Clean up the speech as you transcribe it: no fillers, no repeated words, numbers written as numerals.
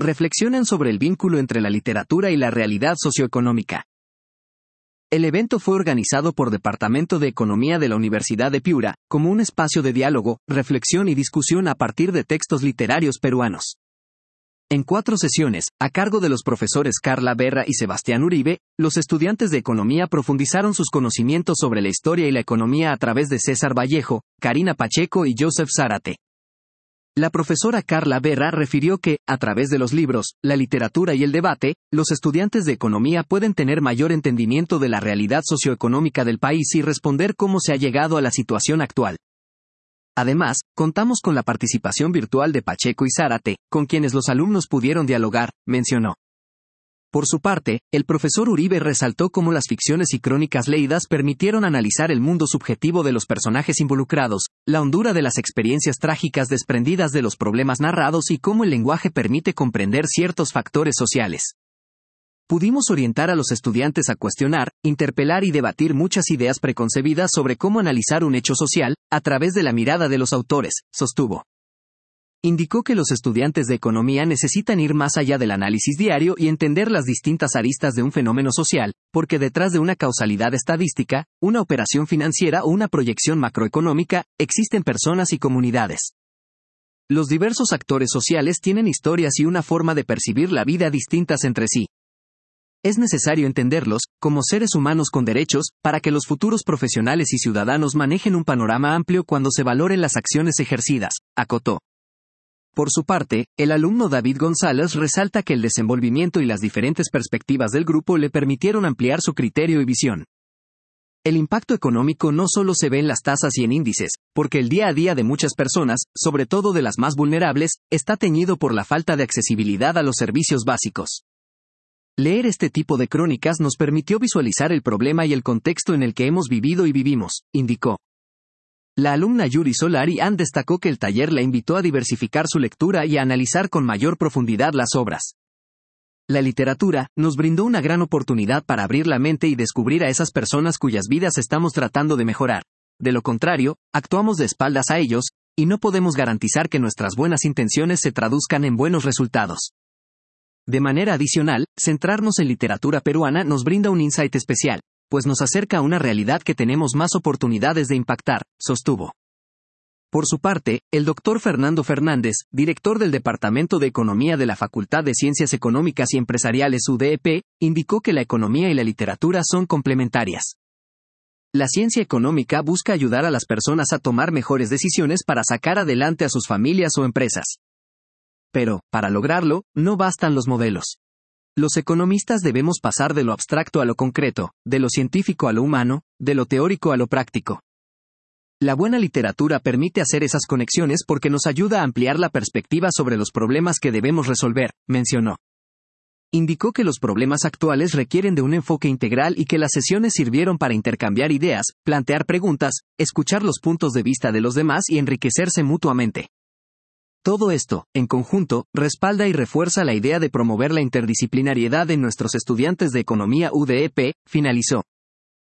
reflexionan sobre el vínculo entre la literatura y la realidad socioeconómica. El evento fue organizado por Departamento de Economía de la Universidad de Piura, como un espacio de diálogo, reflexión y discusión a partir de textos literarios peruanos. En 4 sesiones, a cargo de los profesores Carla Berra y Sebastián Uribe, los estudiantes de economía profundizaron sus conocimientos sobre la historia y la economía a través de César Vallejo, Karina Pacheco y Joseph Zárate. La profesora Carla Berra refirió que, a través de los libros, la literatura y el debate, los estudiantes de economía pueden tener mayor entendimiento de la realidad socioeconómica del país y responder cómo se ha llegado a la situación actual. Además, contamos con la participación virtual de Pacheco y Zárate, con quienes los alumnos pudieron dialogar, mencionó. Por su parte, el profesor Uribe resaltó cómo las ficciones y crónicas leídas permitieron analizar el mundo subjetivo de los personajes involucrados, la hondura de las experiencias trágicas desprendidas de los problemas narrados y cómo el lenguaje permite comprender ciertos factores sociales. Pudimos orientar a los estudiantes a cuestionar, interpelar y debatir muchas ideas preconcebidas sobre cómo analizar un hecho social, a través de la mirada de los autores, sostuvo. Indicó que los estudiantes de economía necesitan ir más allá del análisis diario y entender las distintas aristas de un fenómeno social, porque detrás de una causalidad estadística, una operación financiera o una proyección macroeconómica, existen personas y comunidades. Los diversos actores sociales tienen historias y una forma de percibir la vida distintas entre sí. Es necesario entenderlos, como seres humanos con derechos, para que los futuros profesionales y ciudadanos manejen un panorama amplio cuando se valoren las acciones ejercidas, acotó. Por su parte, el alumno David González resalta que el desenvolvimiento y las diferentes perspectivas del grupo le permitieron ampliar su criterio y visión. El impacto económico no solo se ve en las tasas y en índices, porque el día a día de muchas personas, sobre todo de las más vulnerables, está teñido por la falta de accesibilidad a los servicios básicos. Leer este tipo de crónicas nos permitió visualizar el problema y el contexto en el que hemos vivido y vivimos, indicó. La alumna Yuri Solari destacó que el taller la invitó a diversificar su lectura y a analizar con mayor profundidad las obras. La literatura nos brindó una gran oportunidad para abrir la mente y descubrir a esas personas cuyas vidas estamos tratando de mejorar. De lo contrario, actuamos de espaldas a ellos, y no podemos garantizar que nuestras buenas intenciones se traduzcan en buenos resultados. De manera adicional, centrarnos en literatura peruana nos brinda un insight especial, pues nos acerca a una realidad que tenemos más oportunidades de impactar, sostuvo. Por su parte, el doctor Fernando Fernández, director del Departamento de Economía de la Facultad de Ciencias Económicas y Empresariales UDEP, indicó que la economía y la literatura son complementarias. La ciencia económica busca ayudar a las personas a tomar mejores decisiones para sacar adelante a sus familias o empresas. Pero, para lograrlo, no bastan los modelos. Los economistas debemos pasar de lo abstracto a lo concreto, de lo científico a lo humano, de lo teórico a lo práctico. La buena literatura permite hacer esas conexiones porque nos ayuda a ampliar la perspectiva sobre los problemas que debemos resolver, mencionó. Indicó que los problemas actuales requieren de un enfoque integral y que las sesiones sirvieron para intercambiar ideas, plantear preguntas, escuchar los puntos de vista de los demás y enriquecerse mutuamente. Todo esto, en conjunto, respalda y refuerza la idea de promover la interdisciplinariedad en nuestros estudiantes de Economía UDEP, finalizó.